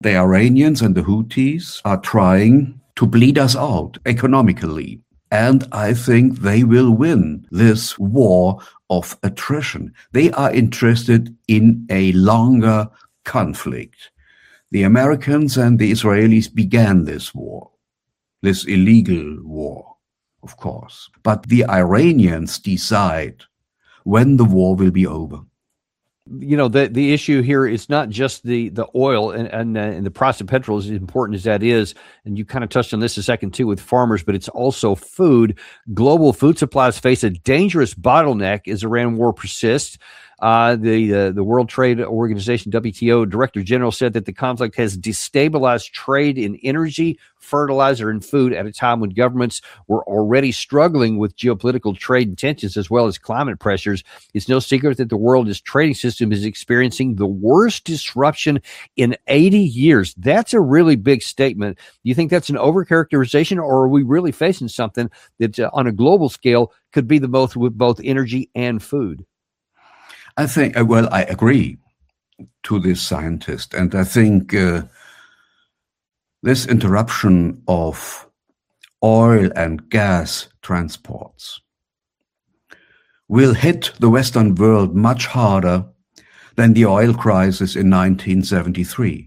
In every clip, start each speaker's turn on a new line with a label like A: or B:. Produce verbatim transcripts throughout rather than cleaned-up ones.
A: The Iranians and the Houthis are trying to bleed us out economically. And I think they will win this war of attrition. They are interested in a longer conflict. The Americans and the Israelis began this war, this illegal war, of course. But the Iranians decide when the war will be over.
B: You know, the the issue here is not just the the oil and and, uh, and the price of petrol, as important as that is, and you kind of touched on this a second too with farmers, but it's also food. Global food supplies face a dangerous bottleneck as Iran war persists. Uh, the uh, the World Trade Organization, W T O, Director General said that the conflict has destabilized trade in energy, fertilizer, and food at a time when governments were already struggling with geopolitical trade tensions as well as climate pressures. It's no secret that the world's trading system is experiencing the worst disruption in eighty years. That's a really big statement. Do you think that's an overcharacterization, or are we really facing something that uh, on a global scale could be the both with both energy and food?
A: I think, uh, well, I agree to this scientist, and I think uh, this interruption of oil and gas transports will hit the Western world much harder than the oil crisis in nineteen seventy-three.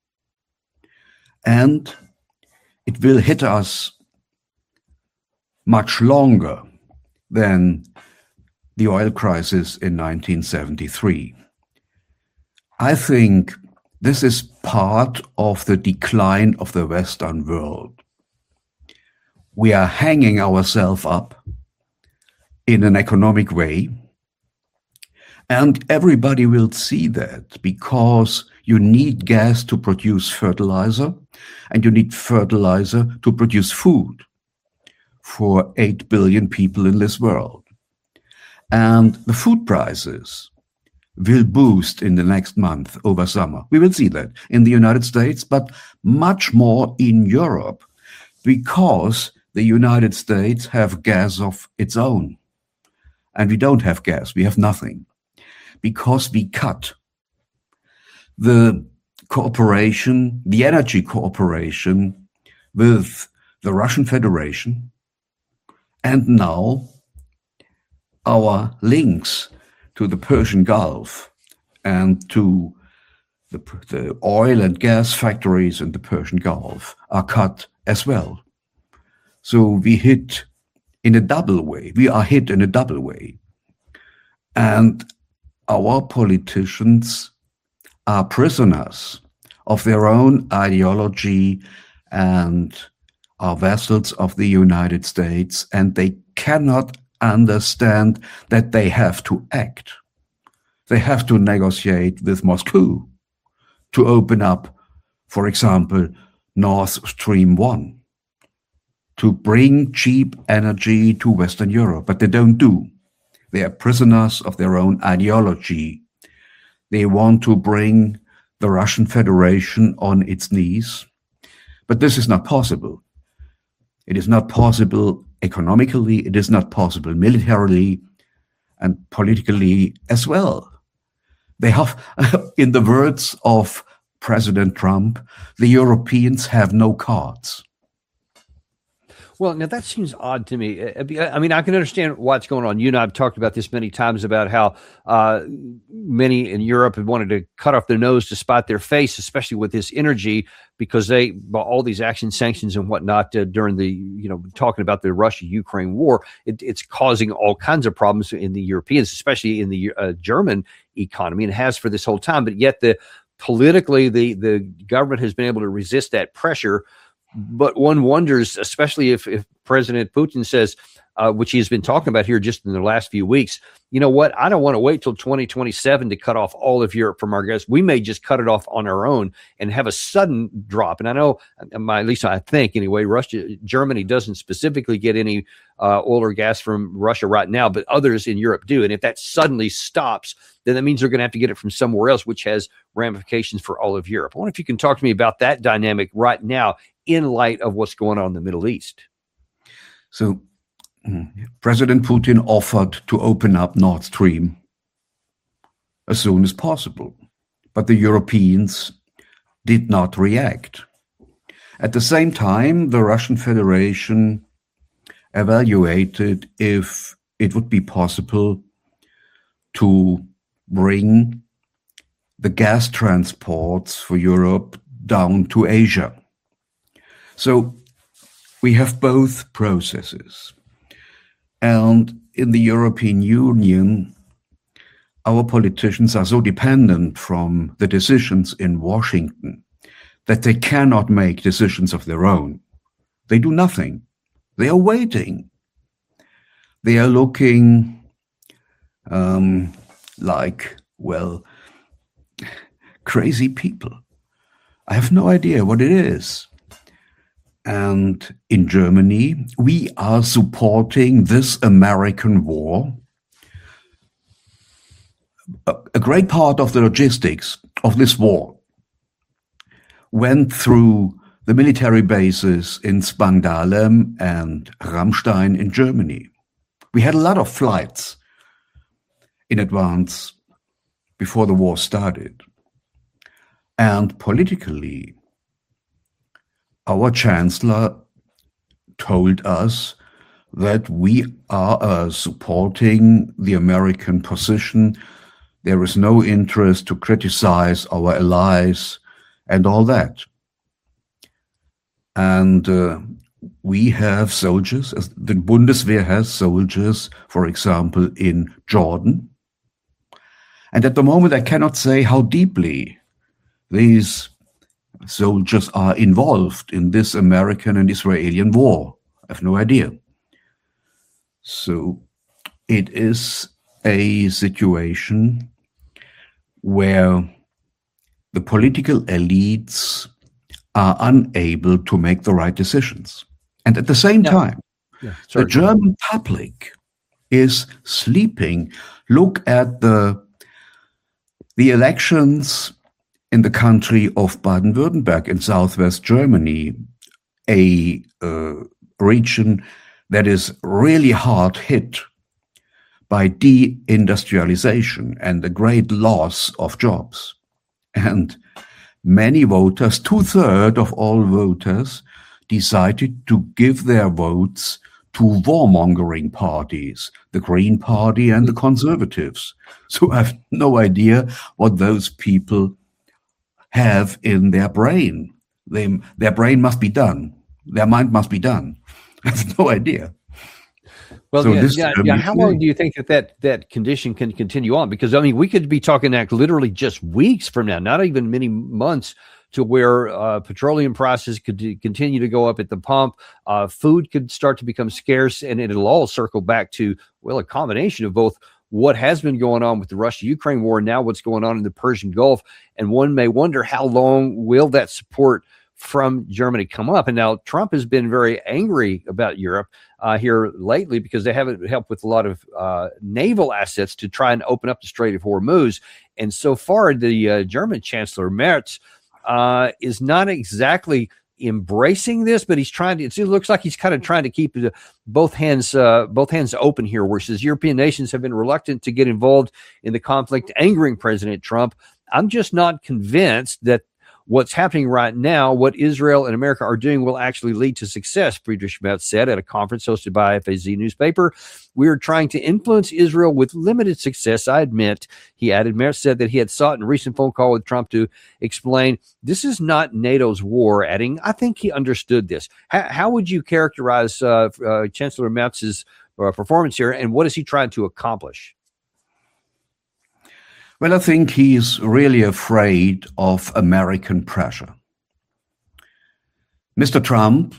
A: And it will hit us much longer than the oil crisis in nineteen seventy-three. I think this is part of the decline of the Western world. We are hanging ourselves up in an economic way, and everybody will see that because you need gas to produce fertilizer, and you need fertilizer to produce food for eight billion people in this world. And the food prices will boost in the next month over summer. We will see that in the United States, but much more in Europe, because the United States have gas of its own. And we don't have gas, we have nothing, because we cut the cooperation, the energy cooperation with the Russian Federation, and now our links to the Persian Gulf and to the, the oil and gas factories in the Persian Gulf are cut as well. So we hit in a double way. We are hit in a double way. And our politicians are prisoners of their own ideology and are vassals of the United States, and they cannot understand that they have to act. They have to negotiate with Moscow to open up, for example, Nord Stream one, to bring cheap energy to Western Europe, but they don't do. They are prisoners of their own ideology. They want to bring the Russian Federation on its knees, but this is not possible. It is not possible economically, it is not possible militarily and politically as well. They have, in the words of President Trump, the Europeans have no cards.
B: Well, now that seems odd to me. I mean, I can understand what's going on. You and I have talked about this many times about how uh, many in Europe have wanted to cut off their nose to spite their face, especially with this energy, because they, all these action sanctions and whatnot uh, during the, you know, talking about the Russia-Ukraine war, it, it's causing all kinds of problems in the Europeans, especially in the uh, German economy, and it has for this whole time. But yet the politically, the, the government has been able to resist that pressure. But one wonders, especially if, if President Putin says, uh, which he's been talking about here just in the last few weeks, you know what, I don't want to wait till twenty twenty-seven to cut off all of Europe from our gas. We may just cut it off on our own and have a sudden drop. And I know, my, at least I think anyway, Russia, Germany doesn't specifically get any uh, oil or gas from Russia right now, but others in Europe do. And if that suddenly stops, then that means they're going to have to get it from somewhere else, which has ramifications for all of Europe. I wonder if you can talk to me about that dynamic right now in light of what's going on in the Middle East.
A: So President Putin offered to open up Nord Stream as soon as possible. But the Europeans did not react. At the same time, the Russian Federation evaluated if it would be possible to bring the gas transports for Europe down to Asia. So we have both processes. And in the European Union, our politicians are so dependent from the decisions in Washington that they cannot make decisions of their own. They do nothing. They are waiting. They are looking um, like, well, crazy people. I have no idea what it is. And in Germany, we are supporting this American war. A, a great part of the logistics of this war went through the military bases in Spangdahlem and Ramstein in Germany. We had a lot of flights in advance before the war started. And politically, our chancellor told us that we are uh, supporting the American position. There is no interest to criticize our allies and all that. And uh, we have soldiers, the Bundeswehr has soldiers, for example, in Jordan. And at the moment, I cannot say how deeply these soldiers are involved in this American and Israeli war. I have no idea. So it is a situation where the political elites are unable to make the right decisions. And at the same
B: yeah.
A: time,
B: yeah. Sorry,
A: the German public is sleeping. Look at the, the elections in the country of Baden-Württemberg in southwest Germany, a uh, region that is really hard hit by deindustrialization and the great loss of jobs. And many voters, two-thirds of all voters, decided to give their votes to warmongering parties, the Green Party and the Conservatives. So I have no idea what those people have in their brain. They, their brain must be done. Their mind must be done. I have no idea.
B: Well,
A: so
B: yeah,
A: this,
B: yeah,
A: um,
B: yeah. How long do you think that, that that condition can continue on? Because, I mean, we could be talking like literally just weeks from now, not even many months, to where uh, petroleum prices could d- continue to go up at the pump. Uh, food could start to become scarce, and it'll all circle back to, well, a combination of both what has been going on with the Russia-Ukraine war and now what's going on in the Persian Gulf. And one may wonder, how long will that support from Germany come up? And now Trump has been very angry about Europe uh, here lately because they haven't helped with a lot of uh, naval assets to try and open up the Strait of Hormuz. And so far, the uh, German Chancellor Merz uh, is not exactly embracing this, but he's trying to, it looks like he's kind of trying to keep the, both hands uh, both hands open here, where he says European nations have been reluctant to get involved in the conflict, angering President Trump. I'm just not convinced that what's happening right now, what Israel and America are doing, will actually lead to success, Friedrich Merz said at a conference hosted by F A Z newspaper. We are trying to influence Israel with limited success, I admit, he added. Merz said that he had sought in a recent phone call with Trump to explain this is not NATO's war, adding, I think he understood this. How, how would you characterize uh, uh, Chancellor Merz's uh, performance here, and what is he trying to accomplish?
A: Well, I think he's really afraid of American pressure. Mister Trump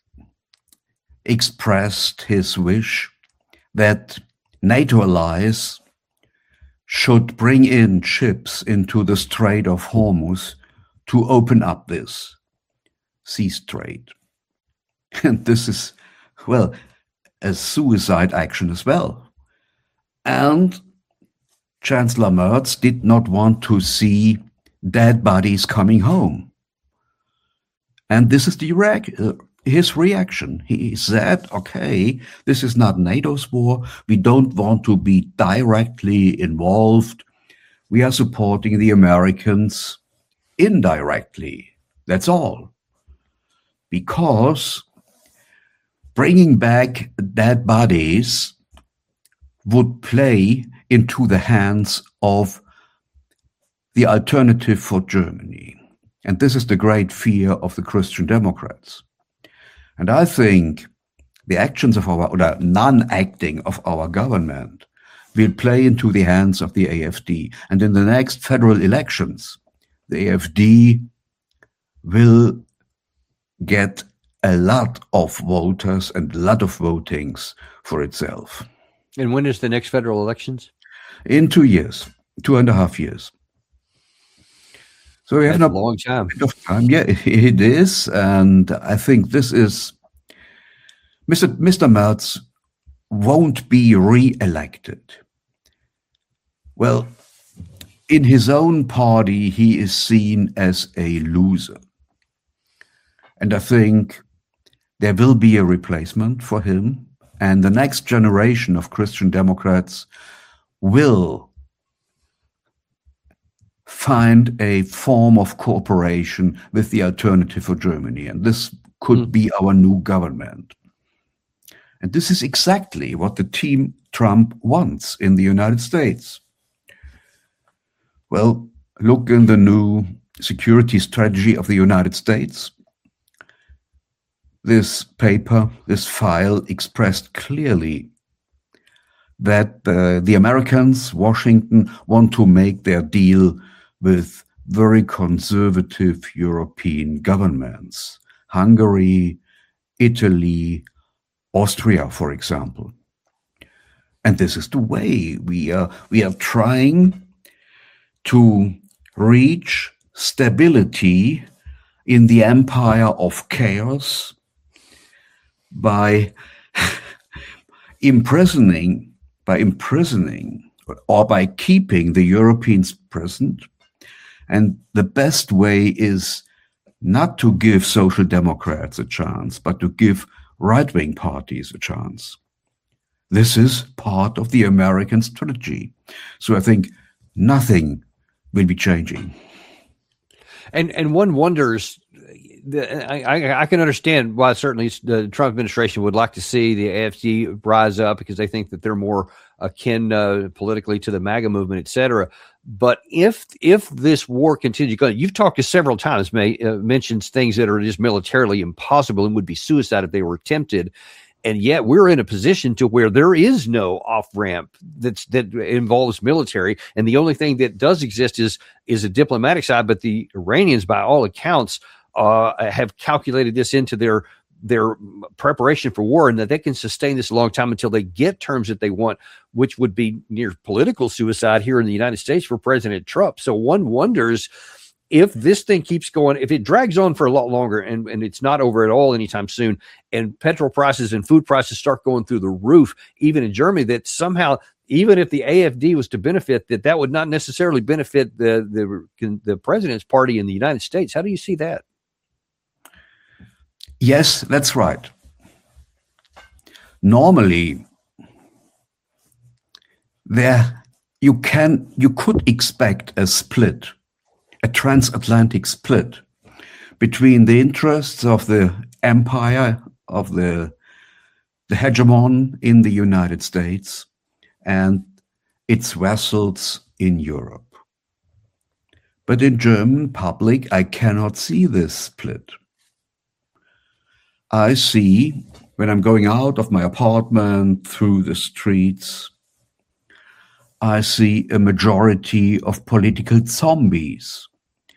A: expressed his wish that NATO allies should bring in ships into the Strait of Hormuz to open up this sea strait. And this is, well, a suicide action as well. And Chancellor Merz did not want to see dead bodies coming home. And this is the reac- uh, his reaction. He said, okay, this is not NATO's war. We don't want to be directly involved. We are supporting the Americans indirectly. That's all. Because bringing back dead bodies would play into the hands of the Alternative for Germany. And this is the great fear of the Christian Democrats. And I think the actions of our, or non-acting of our government will play into the hands of the A F D. And in the next federal elections, the A F D will get a lot of voters and a lot of votings for itself.
B: And when is the next federal elections?
A: In two years, two and a half years. So we have
B: That's
A: not
B: a long time.
A: Of time. Yeah, it is. And I think this is, Mister Mister Merz won't be re-elected. Well, in his own party, he is seen as a loser. And I think there will be a replacement for him. And the next generation of Christian Democrats will find a form of cooperation with the Alternative for Germany. And this could mm. be our new government. And this is exactly what the team Trump wants in the United States. Well, look in the new security strategy of the United States. This paper, this file expressed clearly that uh, the Americans, Washington, want to make their deal with very conservative European governments. Hungary, Italy, Austria, for example. And this is the way we are, we are trying to reach stability in the empire of chaos by imprisoning, by imprisoning or by keeping the Europeans present. And the best way is not to give social democrats a chance, but to give right-wing parties a chance. This is part of the American strategy. So I think nothing will be changing.
B: And and one wonders, the, I, I can understand why certainly the Trump administration would like to see the A F D rise up because they think that they're more akin uh, politically to the MAGA movement, et cetera. But if if this war continues going, you've talked to several times, May, uh, mentioned things that are just militarily impossible and would be suicide if they were attempted. And yet we're in a position to where there is no off ramp that's that involves military. And the only thing that does exist is is a diplomatic side. But the Iranians, by all accounts, uh, have calculated this into their their preparation for war, and that they can sustain this a long time until they get terms that they want, which would be near political suicide here in the United States for President Trump. So one wonders if this thing keeps going, if it drags on for a lot longer and, and it's not over at all anytime soon, and petrol prices and food prices start going through the roof, even in Germany, that somehow, even if the A F D was to benefit, that that would not necessarily benefit the, the, the president's party in the United States. How do you see that?
A: Yes, that's right. Normally, there you can you could expect a split, a transatlantic split between the interests of the empire of the the hegemon in the United States and its vassals in Europe. But in German public, I cannot see this split. I see, when I'm going out of my apartment through the streets, I see a majority of political zombies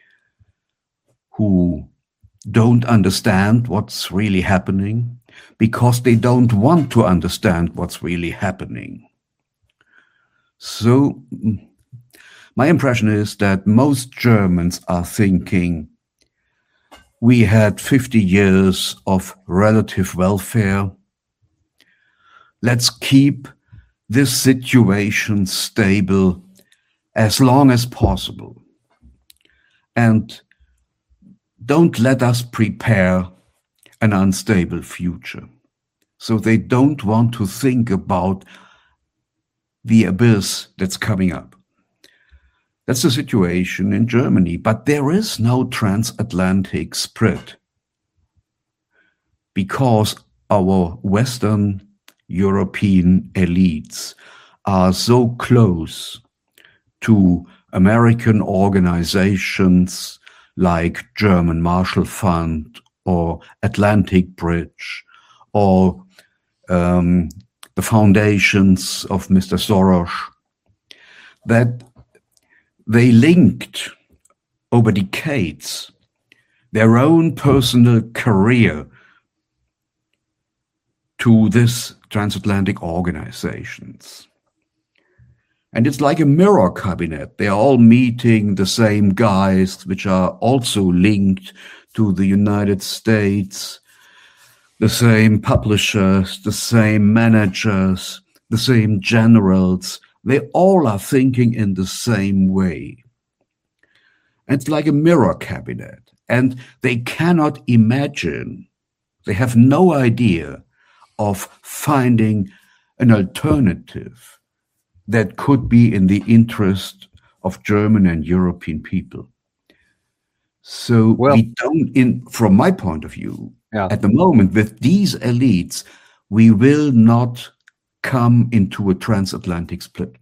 A: who don't understand what's really happening because they don't want to understand what's really happening. So my impression is that most Germans are thinking, we had fifty years of relative welfare. Let's keep this situation stable as long as possible. And don't let us prepare an unstable future. So they don't want to think about the abyss that's coming up. That's the situation in Germany. But there is no transatlantic split because our Western European elites are so close to American organizations like German Marshall Fund or Atlantic Bridge or um, the foundations of Mister Soros, that they linked over decades their own personal career to this transatlantic organizations. And it's like a mirror cabinet. They are all meeting the same guys, which are also linked to the United States, the same publishers, the same managers, the same generals. They all are thinking in the same way. And it's like a mirror cabinet. And they cannot imagine, they have no idea of finding an alternative that could be in the interest of German and European people. So well, we don't, in from my point of view, yeah. at the moment, with these elites, we will not come into a transatlantic split.